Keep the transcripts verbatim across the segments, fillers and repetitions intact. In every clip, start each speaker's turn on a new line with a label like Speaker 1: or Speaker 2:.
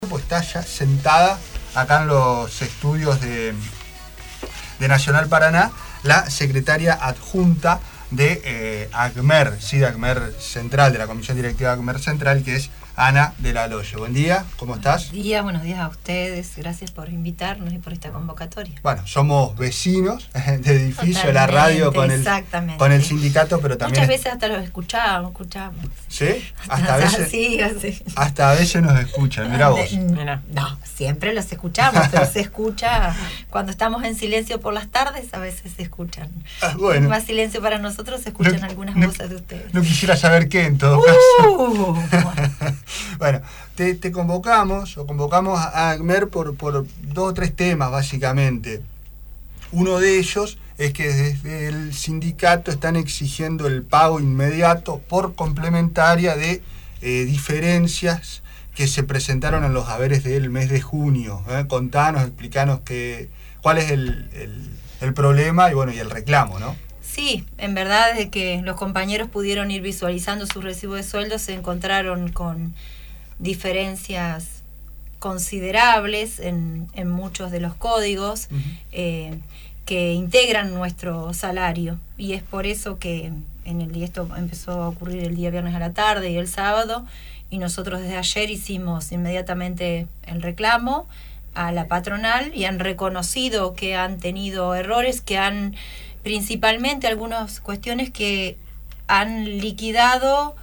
Speaker 1: Pues está ya sentada acá en los estudios de, de Nacional Paraná la secretaria adjunta de eh, ACMER, sí, de ACMER Central, de la Comisión Directiva de ACMER Central, que es Ana de la Loye. Buen día, ¿cómo estás?
Speaker 2: Buenos días, buenos días a ustedes, gracias por invitarnos y por esta convocatoria.
Speaker 1: Bueno, somos vecinos de edificio, de la radio con el, con el sindicato, pero también...
Speaker 2: Muchas veces hasta los escuchamos, escuchamos.
Speaker 1: ¿Sí? Hasta a veces,
Speaker 2: sí, sí.
Speaker 1: hasta a veces nos escuchan, mirá vos.
Speaker 2: No, siempre los escuchamos, pero se escucha cuando estamos en silencio por las tardes, a veces se escuchan.
Speaker 1: Ah, bueno.
Speaker 2: Es más silencio para nosotros, se escuchan
Speaker 1: no,
Speaker 2: algunas
Speaker 1: no,
Speaker 2: voces de ustedes.
Speaker 1: No quisiera saber qué en todo
Speaker 2: uh,
Speaker 1: caso.
Speaker 2: Bueno.
Speaker 1: Bueno, te, te convocamos, o convocamos a ACMER por, por dos o tres temas, básicamente. Uno de ellos es que desde el sindicato están exigiendo el pago inmediato por complementaria de eh, diferencias que se presentaron en los haberes del mes de junio. ¿eh? Contanos, explicanos que, cuál es el, el, el problema y bueno y el reclamo, ¿no?
Speaker 2: Sí, en verdad desde que los compañeros pudieron ir visualizando su recibo de sueldo se encontraron con diferencias considerables en, en muchos de los códigos uh-huh. eh, que integran nuestro salario, y es por eso que en el día esto empezó a ocurrir el día viernes a la tarde y el sábado, y nosotros desde ayer hicimos inmediatamente el reclamo a la patronal y han reconocido que han tenido errores, que han principalmente algunas cuestiones que han liquidado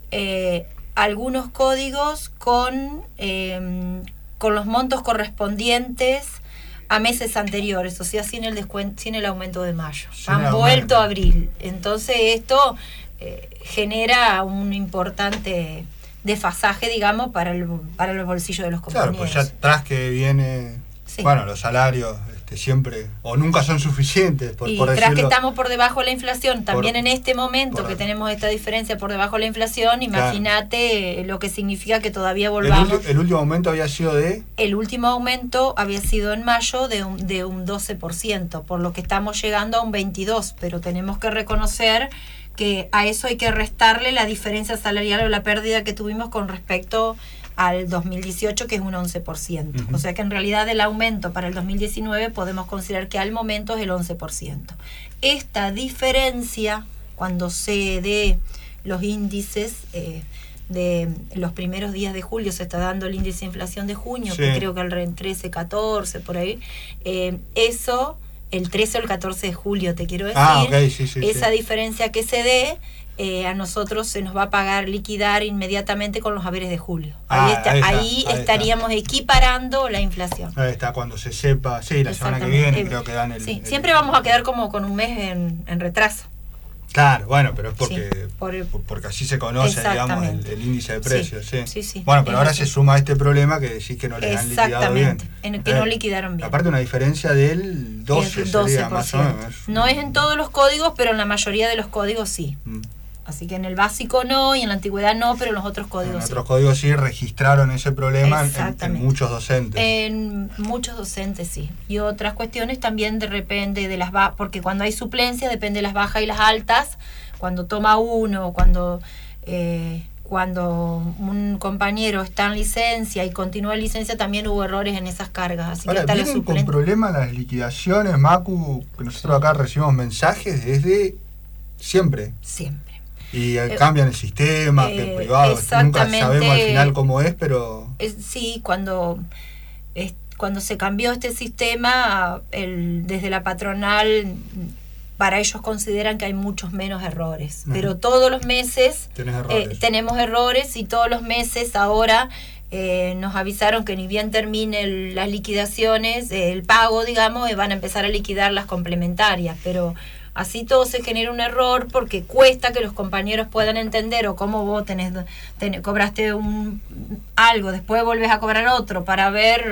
Speaker 2: eh, algunos códigos con, eh, con los montos correspondientes a meses anteriores, o sea, sin el descuento, sin el aumento de mayo. Sin han vuelto a abril. Entonces esto eh, genera un importante desfasaje, digamos, para el, para el bolsillo de los compañeros.
Speaker 1: Claro, pues ya atrás que viene, sí. Bueno, los salarios este, siempre, o nunca son suficientes, por,
Speaker 2: y
Speaker 1: por
Speaker 2: tras
Speaker 1: decirlo.
Speaker 2: que estamos por debajo de la inflación, también
Speaker 1: por,
Speaker 2: en este momento que tenemos esta diferencia por debajo de la inflación, imagínate claro. Lo que significa que todavía volvamos.
Speaker 1: El, ulti, el último aumento había sido de...
Speaker 2: El último aumento había sido en mayo de un, de un doce por ciento, por lo que estamos llegando a un veintidós por ciento, pero tenemos que reconocer que a eso hay que restarle la diferencia salarial o la pérdida que tuvimos con respecto al dos mil dieciocho, que es un once por ciento. Uh-huh. O sea que en realidad el aumento para el dos mil diecinueve podemos considerar que al momento es el once por ciento. Esta diferencia, cuando se dé los índices eh, de los primeros días de julio, se está dando el índice de inflación de junio, sí. Que creo que el trece, catorce, por ahí, eh, eso... el trece o el catorce de julio, te quiero decir,
Speaker 1: ah, okay, sí, sí,
Speaker 2: esa
Speaker 1: sí.
Speaker 2: diferencia que se dé, eh, a nosotros se nos va a pagar, liquidar inmediatamente con los haberes de julio.
Speaker 1: Ah,
Speaker 2: ahí está,
Speaker 1: ahí, está,
Speaker 2: ahí,
Speaker 1: ahí
Speaker 2: estaríamos
Speaker 1: está.
Speaker 2: equiparando la inflación.
Speaker 1: Ahí está, cuando se sepa, sí, la semana que viene creo que dan el...
Speaker 2: Sí,
Speaker 1: el,
Speaker 2: siempre
Speaker 1: el,
Speaker 2: vamos a quedar como con un mes en, en retraso.
Speaker 1: Claro, bueno, pero es porque
Speaker 2: sí, por,
Speaker 1: porque así se conoce, digamos, el, el índice de precios. Sí,
Speaker 2: sí, sí, sí.
Speaker 1: Bueno, pero
Speaker 2: es
Speaker 1: ahora
Speaker 2: así.
Speaker 1: Se suma este problema que decís que no les han liquidado bien.
Speaker 2: En que eh, no liquidaron bien.
Speaker 1: Aparte una diferencia del doce,
Speaker 2: es doce por ciento.
Speaker 1: Sería, más o menos.
Speaker 2: No es en todos los códigos, pero en la mayoría de los códigos sí. Mm. Así que en el básico no, y en la antigüedad no, pero en los otros códigos
Speaker 1: en
Speaker 2: sí.
Speaker 1: En otros códigos sí registraron ese problema en, en muchos docentes.
Speaker 2: En muchos docentes sí. Y otras cuestiones también depende de las bajas, porque cuando hay suplencia depende de las bajas y las altas. Cuando toma uno, cuando eh, cuando un compañero está en licencia y continúa en licencia, también hubo errores en esas cargas. Así
Speaker 1: Ahora,
Speaker 2: que
Speaker 1: ¿vienen con problemas las liquidaciones, Macu? Que nosotros acá recibimos mensajes desde siempre.
Speaker 2: Siempre.
Speaker 1: Y eh, cambian el sistema, eh, que el privado, nunca sabemos al final cómo es, pero...
Speaker 2: Es, sí, cuando... Es, cuando se cambió este sistema, el, desde la patronal... Para ellos consideran que hay muchos menos errores. Uh-huh. Pero todos los meses eh, tenemos errores y todos los meses ahora eh, nos avisaron que ni bien terminen las liquidaciones, eh, el pago, digamos, eh, van a empezar a liquidar las complementarias. Pero así todo se genera un error porque cuesta que los compañeros puedan entender, o cómo vos tenés, ten, cobraste un algo, después volvés a cobrar otro para ver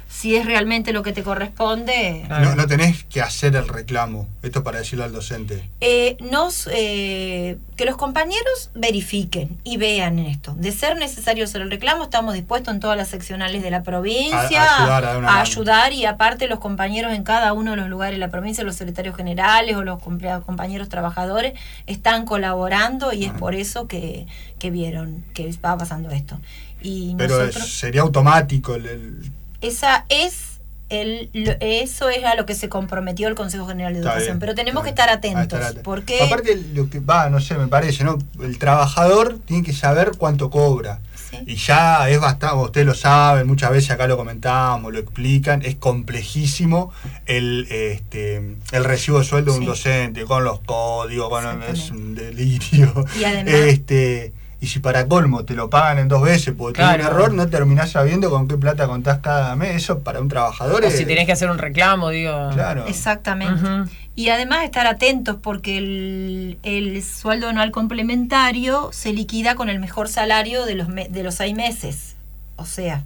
Speaker 2: si es realmente lo que te corresponde.
Speaker 1: No, no tenés que hacer el reclamo, esto para decirlo al docente.
Speaker 2: Eh, nos, eh, que los compañeros verifiquen y vean esto. De ser necesario hacer el reclamo, estamos dispuestos en todas las seccionales de la provincia
Speaker 1: a, a ayudar, a,
Speaker 2: a ayudar, y aparte los compañeros en cada uno de los lugares de la provincia, los secretarios generales o los compañeros trabajadores están colaborando, y es por eso que, que vieron que va pasando esto. Y
Speaker 1: Pero
Speaker 2: nosotros,
Speaker 1: es, sería automático el... el...
Speaker 2: Esa es el, lo, eso es a lo que se comprometió el Consejo General de Educación,
Speaker 1: bien,
Speaker 2: pero tenemos que
Speaker 1: bien.
Speaker 2: estar atentos,
Speaker 1: estar atentos.
Speaker 2: porque
Speaker 1: aparte lo que va, no sé, me parece, ¿no? El trabajador tiene que saber cuánto cobra.
Speaker 2: Sí.
Speaker 1: Y ya es bastante, ustedes lo saben, muchas veces acá lo comentamos, lo explican, es complejísimo el este el recibo de sueldo de un
Speaker 2: Sí.
Speaker 1: docente, con los códigos, con es un delirio.
Speaker 2: Y además,
Speaker 1: este y si para colmo te lo pagan en dos veces porque
Speaker 3: Claro.
Speaker 1: tiene un error, no terminás sabiendo con qué plata contás cada mes. Eso para un trabajador
Speaker 3: O
Speaker 1: es...
Speaker 3: si tenés que hacer un reclamo, digo.
Speaker 1: Claro.
Speaker 2: exactamente.
Speaker 3: Ujú.
Speaker 2: Y además estar atentos, porque el, el sueldo anual complementario se liquida con el mejor salario de los me, de los seis meses. O sea,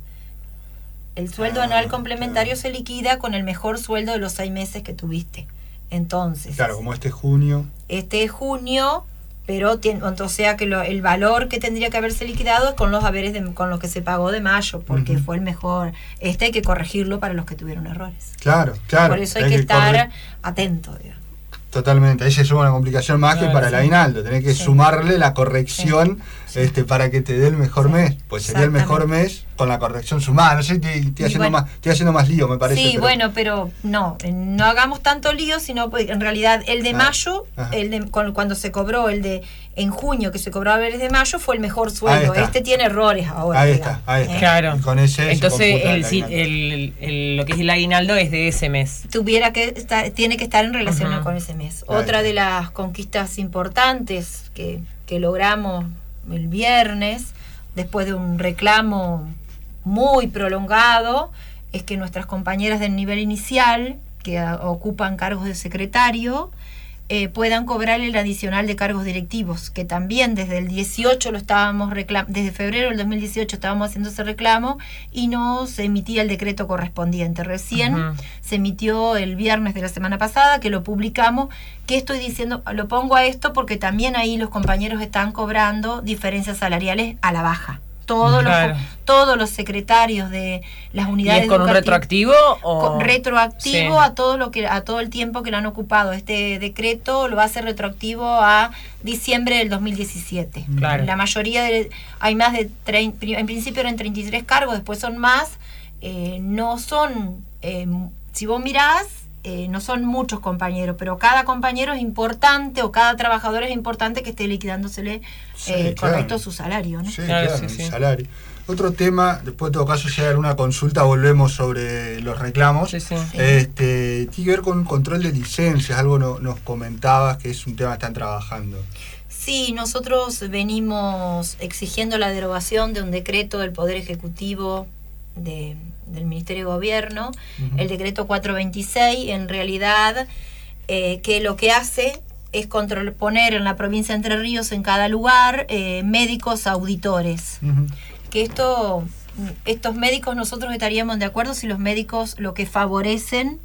Speaker 2: el sueldo
Speaker 1: Ah,
Speaker 2: anual complementario
Speaker 1: claro.
Speaker 2: se liquida con el mejor sueldo de los seis meses que tuviste. Entonces,
Speaker 1: Claro, como este junio.
Speaker 2: este es junio, pero tiene, o sea que lo, el valor que tendría que haberse liquidado es con los haberes de, con los que se pagó de mayo, porque
Speaker 1: Ujú.
Speaker 2: fue el mejor. Este hay que corregirlo para los que tuvieron errores.
Speaker 1: Claro, claro.
Speaker 2: Por eso hay que, estar
Speaker 1: corre-
Speaker 2: atento, digamos.
Speaker 1: Totalmente, ahí se suma una complicación más
Speaker 3: Claro,
Speaker 1: que para
Speaker 3: sí.
Speaker 1: el aguinaldo. Tenés que
Speaker 2: Sí.
Speaker 1: sumarle la corrección
Speaker 2: Sí.
Speaker 1: este para que te dé el mejor
Speaker 2: Sí.
Speaker 1: mes. Pues sería el mejor mes con la corrección sumada. No sé, estoy, estoy
Speaker 2: Y
Speaker 1: haciendo
Speaker 2: bueno.
Speaker 1: más, estoy haciendo más lío, me parece.
Speaker 2: Sí,
Speaker 1: pero-
Speaker 2: bueno, pero no, eh, no hagamos tanto lío, sino pues, en realidad el de
Speaker 1: Ah,
Speaker 2: mayo,
Speaker 1: ajá.
Speaker 2: el de, cu- cuando se cobró el de en junio, que se cobró a veres de mayo, fue el mejor
Speaker 1: Ahí
Speaker 2: sueldo.
Speaker 1: está.
Speaker 2: Este tiene errores ahora.
Speaker 1: Ahí
Speaker 2: digamos,
Speaker 1: está, ahí está.
Speaker 2: ¿eh?
Speaker 3: Claro.
Speaker 1: Y con ese se
Speaker 3: Entonces,
Speaker 1: computa
Speaker 3: el,
Speaker 1: el
Speaker 3: si-
Speaker 1: aguinaldo.
Speaker 3: el- el- lo que es el aguinaldo es de ese mes.
Speaker 2: Tuviera que estar, tiene que estar en relación
Speaker 3: Ujú.
Speaker 2: con ese mes.
Speaker 1: Ahí
Speaker 2: Otra
Speaker 1: está.
Speaker 2: de las conquistas importantes que, que logramos el viernes, después de un reclamo muy prolongado, es que nuestras compañeras del nivel inicial, que a, ocupan cargos de secretario, eh, puedan cobrar el adicional de cargos directivos, que también desde el dieciocho lo estábamos reclamando, desde febrero del dos mil dieciocho estábamos haciendo ese reclamo y no se emitía el decreto correspondiente. Recién
Speaker 3: Ujú.
Speaker 2: se emitió el viernes de la semana pasada, que lo publicamos. ¿Qué estoy diciendo? Lo pongo a esto porque también ahí los compañeros están cobrando diferencias salariales a la baja. Todos,
Speaker 3: Claro.
Speaker 2: los, todos los secretarios de las
Speaker 3: ¿Y
Speaker 2: unidades
Speaker 3: es con un
Speaker 2: educativas-
Speaker 3: retroactivo o...?
Speaker 2: con- retroactivo
Speaker 3: Sí.
Speaker 2: a todo lo que a todo el tiempo que lo han ocupado. Este decreto lo va a hacer retroactivo a diciembre del dos mil diecisiete.
Speaker 3: Claro.
Speaker 2: La mayoría de, hay más de treinta, en principio eran treinta y tres cargos, después son más. Eh, no son, eh, si vos mirás, eh, no son muchos compañeros, pero cada compañero es importante, o cada trabajador es importante que esté liquidándosele
Speaker 1: Sí,
Speaker 2: eh,
Speaker 1: claro.
Speaker 2: correcto su salario, ¿no?
Speaker 1: Sí,
Speaker 3: Claro,
Speaker 1: claro,
Speaker 3: sí,
Speaker 1: el
Speaker 3: sí.
Speaker 1: salario. Otro tema, después en todo caso, si hay alguna consulta, volvemos sobre los reclamos.
Speaker 3: Sí, sí.
Speaker 1: Este, tiene que ver con control de licencias, algo no- nos comentabas que es un tema que están trabajando.
Speaker 2: Sí, nosotros venimos exigiendo la derogación de un decreto del Poder Ejecutivo de, del Ministerio de Gobierno,
Speaker 1: Ujú.
Speaker 2: el decreto cuatrocientos veintiséis, en realidad, eh, que lo que hace es control, poner en la provincia de Entre Ríos, en cada lugar, eh, médicos auditores.
Speaker 1: Ujú.
Speaker 2: Que esto, estos médicos, nosotros estaríamos de acuerdo si los médicos lo que favorecen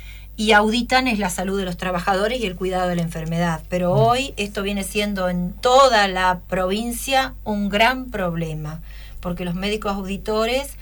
Speaker 2: y auditan es la salud de los trabajadores y el cuidado de la enfermedad. Pero hoy esto viene siendo en toda la provincia un gran problema, porque los médicos auditores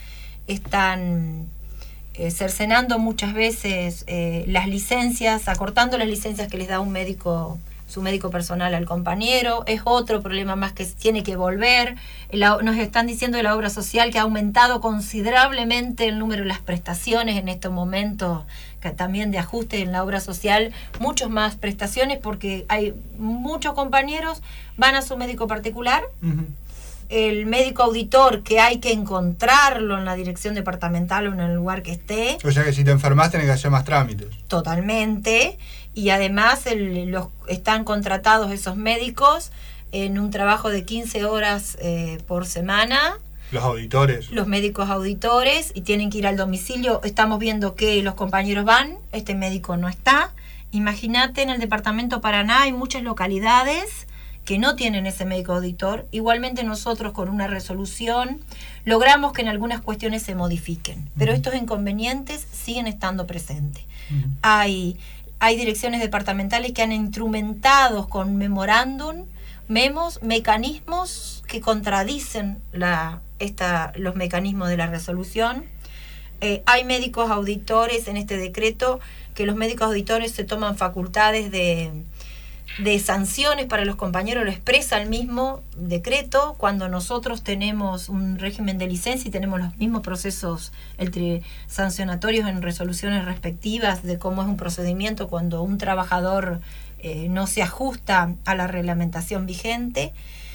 Speaker 2: están eh, cercenando muchas veces eh, las licencias, acortando las licencias que les da un médico, su médico personal al compañero. Es otro problema más que tiene que volver. La, nos están diciendo de la obra social que ha aumentado considerablemente el número de las prestaciones en estos momentos, que también de ajuste en la obra social, muchos más prestaciones, porque hay muchos compañeros van a su médico particular.
Speaker 1: Ujú.
Speaker 2: El médico auditor, que hay que encontrarlo en la dirección departamental o en el lugar que esté,
Speaker 1: O sea que si te enfermas tenés que hacer más trámites.
Speaker 2: totalmente, y además el- los están contratados esos médicos en un trabajo de quince horas eh, por semana,
Speaker 1: Los auditores.
Speaker 2: los médicos auditores, y tienen que ir al domicilio. Estamos viendo que los compañeros van, este médico no está. Imagínate, en el departamento Paraná hay muchas localidades que no tienen ese médico auditor. Igualmente nosotros con una resolución logramos que en algunas cuestiones se modifiquen, pero estos inconvenientes siguen estando presentes. Uh-huh. Hay, hay direcciones departamentales que han instrumentado con memorándum, memos, mecanismos que contradicen la, esta, los mecanismos de la resolución. Eh, hay médicos auditores en este decreto que los médicos auditores se toman facultades de... de sanciones para los compañeros, lo expresa el mismo decreto. Cuando nosotros tenemos un régimen de licencia y tenemos los mismos procesos el tri- sancionatorios en resoluciones respectivas de cómo es un procedimiento cuando un trabajador eh, no se ajusta a la reglamentación vigente.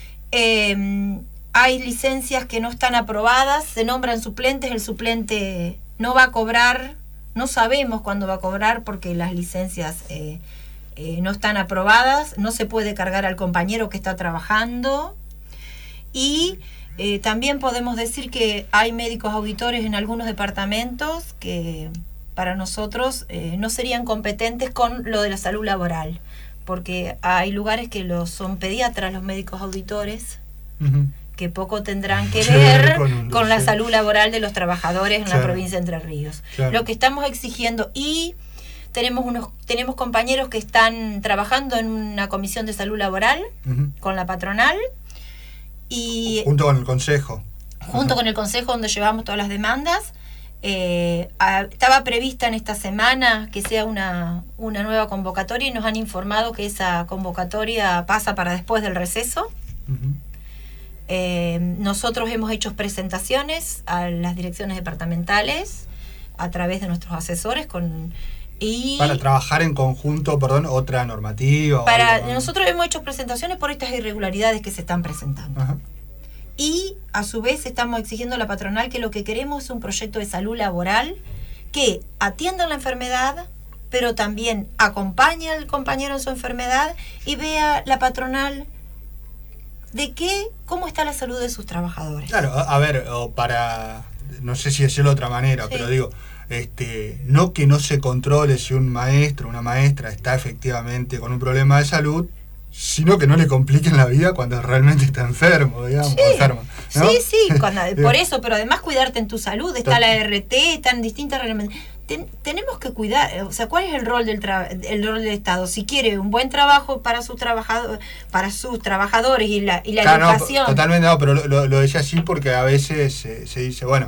Speaker 2: Eh, hay licencias que no están aprobadas, se nombran suplentes, el suplente no va a cobrar, no sabemos cuándo va a cobrar porque las licencias eh, Eh, no están aprobadas, no se puede cargar al compañero que está trabajando. Y eh, también podemos decir que hay médicos auditores en algunos departamentos que para nosotros eh, no serían competentes con lo de la salud laboral, porque hay lugares que los son pediatras los médicos auditores, uh-huh. que poco tendrán que ver con, con la salud laboral de los trabajadores en claro. la provincia de Entre Ríos. Claro. Lo que estamos exigiendo, y Tenemos unos tenemos compañeros que están trabajando en una comisión de salud laboral uh-huh. con la patronal y
Speaker 1: junto con el consejo.
Speaker 2: Junto uh-huh. con el consejo donde llevamos todas las demandas. Eh, a, estaba prevista en esta semana que sea una, una nueva convocatoria y nos han informado que esa convocatoria pasa para después del receso. Uh-huh. Eh, nosotros hemos hecho presentaciones a las direcciones departamentales a través de nuestros asesores con Y
Speaker 1: para trabajar en conjunto, perdón, otra normativa.
Speaker 2: Para
Speaker 1: algo, ¿no?
Speaker 2: Nosotros hemos hecho presentaciones por estas irregularidades que se están presentando.
Speaker 1: Ajá.
Speaker 2: Y a su vez estamos exigiendo a la patronal que lo que queremos es un proyecto de salud laboral que atienda la enfermedad, pero también acompañe al compañero en su enfermedad y vea la patronal de qué, cómo está la salud de sus trabajadores.
Speaker 1: Claro, a, a ver, o para, no sé si decirlo de otra manera, sí. pero digo, Este, no que no se controle si un maestro o una maestra está efectivamente con un problema de salud, sino que no le compliquen la vida cuando realmente está enfermo, digamos,
Speaker 2: sí,
Speaker 1: enfermo, ¿no?
Speaker 2: Sí, sí, cuando, por eso, pero además cuidarte en tu salud, está la R T, están distintas reglamentaciones. Ten, tenemos que cuidar, o sea, ¿cuál es el rol del tra- el rol del Estado? Si quiere un buen trabajo para sus trabajadores, para sus trabajadores y la, y la
Speaker 1: claro,
Speaker 2: educación.
Speaker 1: No, totalmente no, pero lo, lo, lo decía así porque a veces se, se dice, bueno,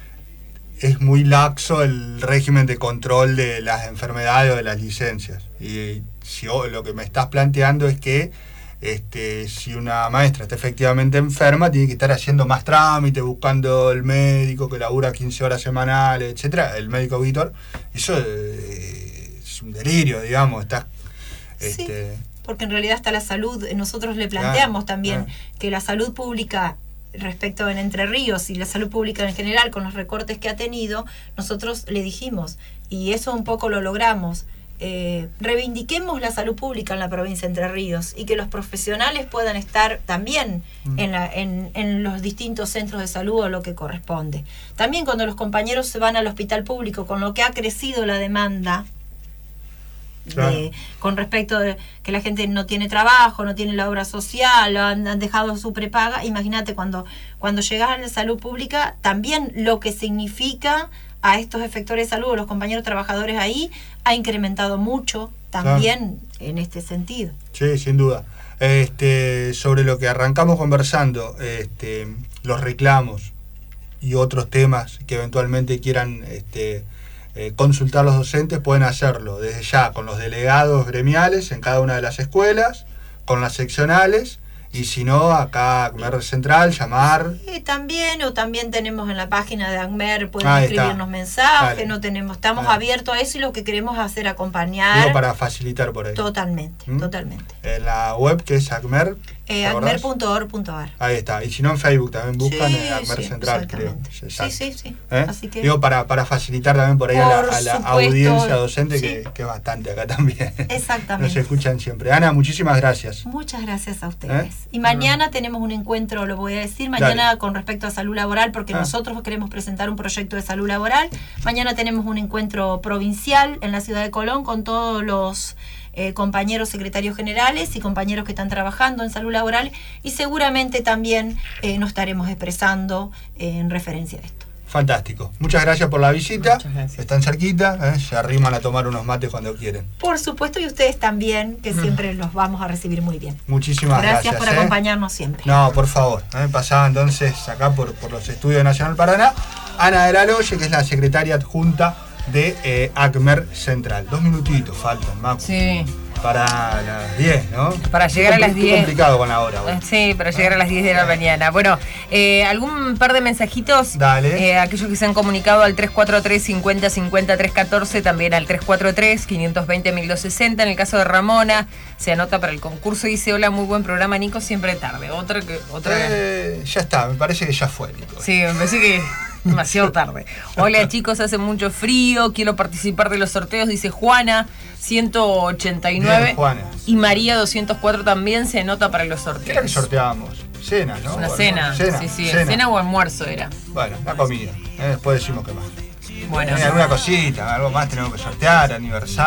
Speaker 1: es muy laxo el régimen de control de las enfermedades o de las licencias. Y si oh, lo que me estás planteando es que este, si una maestra está efectivamente enferma, tiene que estar haciendo más trámite, buscando el médico que labura quince horas semanales, etcétera, el médico auditor. Eso eh, es un delirio, digamos. Estás, este...
Speaker 2: Sí, porque en realidad está la salud. Nosotros le planteamos claro, también claro. que la salud pública respecto en Entre Ríos y la salud pública en general con los recortes que ha tenido, nosotros le dijimos, y eso un poco lo logramos, eh, reivindiquemos la salud pública en la provincia de Entre Ríos y que los profesionales puedan estar también mm. en, la, en, en los distintos centros de salud o lo que corresponde. También cuando los compañeros se van al hospital público, con lo que ha crecido la demanda, Claro. De, con respecto de que la gente no tiene trabajo, no tiene la obra social, han, han dejado su prepaga. Imagínate cuando, cuando llegas a la salud pública, también lo que significa a estos efectores de salud, los compañeros trabajadores ahí, ha incrementado mucho también claro. en este sentido.
Speaker 1: Sí, sin duda. Este, sobre lo que arrancamos conversando, este, los reclamos y otros temas que eventualmente quieran este, Eh, consultar los docentes, pueden hacerlo desde ya con los delegados gremiales en cada una de las escuelas, con las seccionales, y si no, acá ACMER Central, llamar.
Speaker 2: Sí, también, o también tenemos en la página de ACMER, pueden
Speaker 1: Ahí
Speaker 2: escribirnos
Speaker 1: está.
Speaker 2: mensajes,
Speaker 1: Dale.
Speaker 2: no tenemos, estamos
Speaker 1: Dale.
Speaker 2: abiertos a eso y lo que queremos hacer acompañar.
Speaker 1: Digo, para facilitar por ahí.
Speaker 2: Totalmente,
Speaker 1: ¿Mm?
Speaker 2: totalmente.
Speaker 1: En la web que es ACMER.
Speaker 2: Eh, acmer punto org punto a r.
Speaker 1: Ahí está. Y si no, en Facebook también buscan
Speaker 2: sí,
Speaker 1: en ACMER
Speaker 2: sí,
Speaker 1: Central, creo.
Speaker 2: Sí, sí, sí.
Speaker 1: ¿Eh?
Speaker 2: Así que...
Speaker 1: Digo, para, para facilitar también por ahí por a la, a la
Speaker 2: supuesto,
Speaker 1: audiencia docente,
Speaker 2: sí.
Speaker 1: que, que es bastante acá también.
Speaker 2: Exactamente.
Speaker 1: Nos escuchan siempre. Ana, muchísimas gracias.
Speaker 2: Muchas gracias a ustedes.
Speaker 1: ¿Eh?
Speaker 2: Y mañana uh-huh. tenemos un encuentro, lo voy a decir, mañana Dale. con respecto a salud laboral, porque ah. nosotros queremos presentar un proyecto de salud laboral. Mañana tenemos un encuentro provincial en la ciudad de Colón con todos los eh, compañeros secretarios generales y compañeros que están trabajando en salud laboral y seguramente también eh, nos estaremos expresando eh, en referencia a esto.
Speaker 1: Fantástico. Muchas gracias por la visita.
Speaker 3: Muchas gracias.
Speaker 1: Están cerquita, ¿eh? Se arriman a tomar unos mates cuando quieren.
Speaker 2: Por supuesto, y ustedes también, que siempre los vamos a recibir muy bien.
Speaker 1: Muchísimas gracias.
Speaker 2: Gracias por
Speaker 1: ¿eh?
Speaker 2: acompañarnos siempre.
Speaker 1: No, por favor. ¿eh? Pasaba entonces acá por, por los estudios de Nacional Paraná, Ana de la Loye, que es la secretaria adjunta de eh, ACMER Central. Dos minutitos faltan, Macu.
Speaker 3: Sí.
Speaker 1: Para las diez, ¿no?
Speaker 3: Para llegar a las diez.
Speaker 1: Es complicado con la hora. Bueno.
Speaker 3: Sí, para llegar a las diez de la mañana. Bueno, eh, algún par de mensajitos.
Speaker 1: Dale.
Speaker 3: Eh, aquellos que se han comunicado al tres cuatro tres, cincuenta, cincuenta, trescientos catorce, también al tres cuatro tres, quinientos veinte, mil doscientos sesenta. En el caso de Ramona, se anota para el concurso y dice: hola, muy buen programa, Nico, siempre tarde. Otra que. Otra
Speaker 1: Eh, ya está, me parece que ya fue, Nico.
Speaker 3: Sí, me parece que demasiado tarde. Hola chicos, hace mucho frío, quiero participar de los sorteos, dice Juana, ciento ochenta y nueve.
Speaker 1: Bien, Juana.
Speaker 3: Y María doscientos cuatro también se anota para los
Speaker 1: ¿Qué era que
Speaker 3: sorteos.
Speaker 1: sorteábamos? Cena, ¿no?
Speaker 3: Una
Speaker 1: Bueno,
Speaker 3: cena.
Speaker 1: cena.
Speaker 3: Sí, sí,
Speaker 1: Cena.
Speaker 3: cena o almuerzo era.
Speaker 1: Bueno, la comida. ¿eh? Después decimos qué más.
Speaker 3: Bueno.
Speaker 1: Eh, alguna cosita, algo más tenemos que sortear, aniversario.